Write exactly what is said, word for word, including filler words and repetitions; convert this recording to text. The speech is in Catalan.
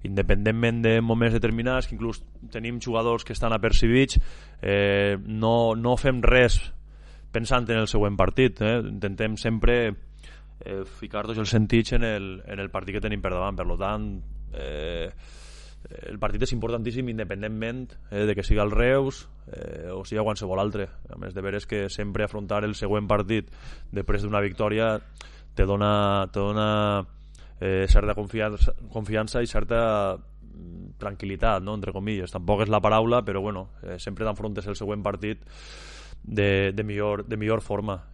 independentment de moments determinats, que inclús tenim jugadors que estan apercibits, eh, no, no fem res pensant en el següent partit, eh? Intentem sempre eh, ficar tots els sentits en el, en el partit que tenim per davant. Per tant, eh, el partit és importantíssim independentment eh, de que siga el Reus eh, o siga qualsevol altre. A més, de veres que sempre afrontar el següent partit després d'una victòria te dona, te dona eh, certa confiança, confiança i certa tranquil·litat, no? Entre comilles. Tampoc és la paraula, però bueno, eh, sempre t'enfrontes el següent partit de, de, millor, de millor forma.